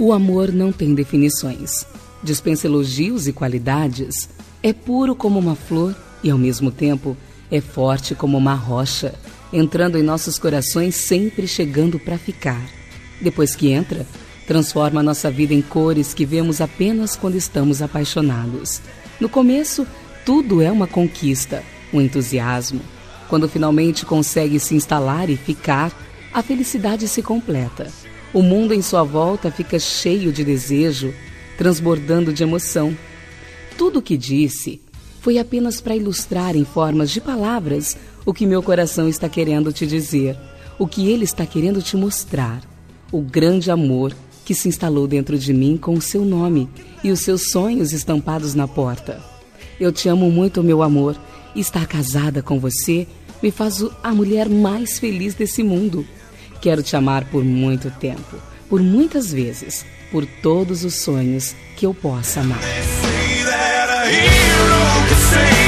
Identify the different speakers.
Speaker 1: O amor não tem definições, dispensa elogios e qualidades, é puro como uma flor e, ao mesmo tempo, é forte como uma rocha, entrando em nossos corações, sempre chegando para ficar. Depois que entra, transforma nossa vida em cores que vemos apenas quando estamos apaixonados. No começo, tudo é uma conquista, um entusiasmo. Quando finalmente consegue se instalar e ficar, a felicidade se completa. O mundo em sua volta fica cheio de desejo, transbordando de emoção. Tudo o que disse foi apenas para ilustrar em formas de palavras o que meu coração está querendo te dizer, o que ele está querendo te mostrar. O grande amor que se instalou dentro de mim com o seu nome e os seus sonhos estampados na porta. Eu te amo muito, meu amor, e estar casada com você me faz a mulher mais feliz desse mundo. Quero te amar por muito tempo, por muitas vezes, por todos os sonhos que eu possa amar.